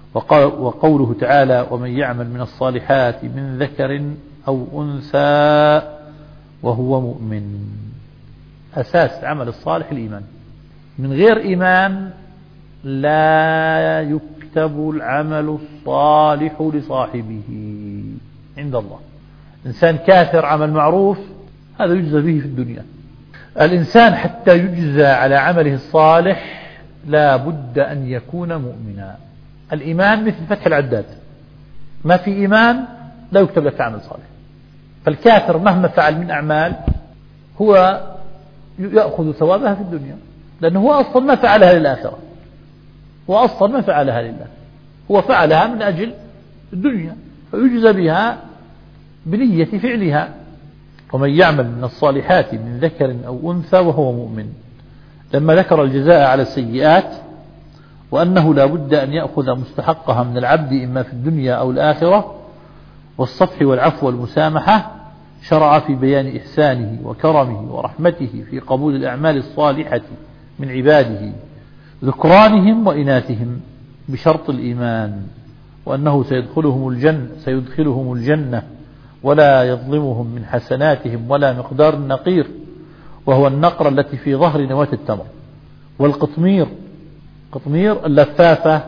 وقوله تعالى ومن يعمل من الصالحات من ذكر أو أنثى وهو مؤمن. أساس العمل الصالح الإيمان، من غير إيمان لا يكتب العمل الصالح لصاحبه عند الله. إنسان كافر عمل معروف هذا يجزى به في الدنيا. الإنسان حتى يجزى على عمله الصالح لا بد أن يكون مؤمنا. الإيمان مثل فتح العداد، ما في إيمان لا يكتب لك عمل صالح. فالكافر مهما فعل من أعمال هو يأخذ ثوابها في الدنيا، لأنه هو أصلا ما فعلها للآخرة، هو أصلا ما فعلها لله، هو فعلها من أجل الدنيا فيجزى بها بنية فعلها. ومن يعمل من الصالحات من ذكر أو أنثى وهو مؤمن، لما ذكر الجزاء على السيئات وأنه لا بد أن يأخذ مستحقها من العبد إما في الدنيا أو الآخرة والصفح والعفو والمسامحة، شرع في بيان إحسانه وكرمه ورحمته في قبول الأعمال الصالحة من عباده ذكرانهم وإناثهم بشرط الإيمان، وأنه سيدخلهم الجنة ولا يظلمهم من حسناتهم ولا مقدار النقير، وهو النقرة التي في ظهر نواة التمر، والقطمير قطمير اللفافة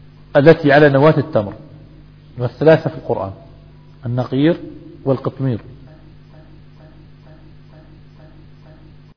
التي على نواة التمر، والثلاثة في القرآن النقير والقطمير.